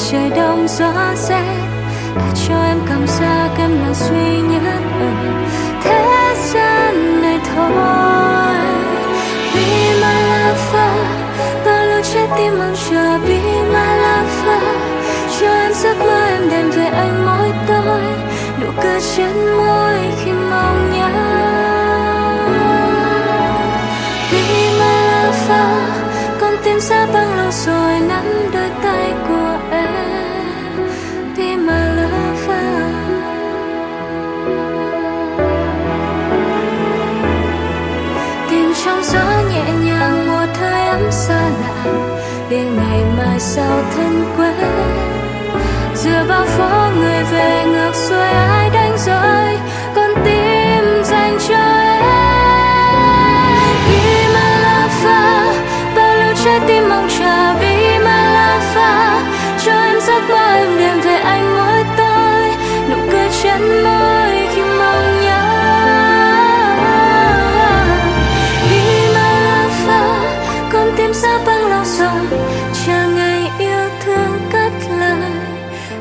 trời đông gió rét đã cho em cảm giác em là duy nhất ở thế gian này thôi. Be my lover, bao lâu trái tim mong chờ. Be my lover, cho em giấc mơ em đem về anh mỗi tối, nụ cười trên môi khi mong nhớ. Be my lover, con tim xa băng lâu rồi nắm đôi tay của em. Be my lover. Tìm trong gió nhẹ nhàng một hơi ấm xa lạ, để ngày mai sau thân quen. Giữa bao phố người về ngược xuôi ai đánh rơi con tim dành cho em. Be my lover, bao lâu trái tim mong chờ. Be my lover, cho em giấc mơ em đem về anh mỗi tối, nụ cười trên môi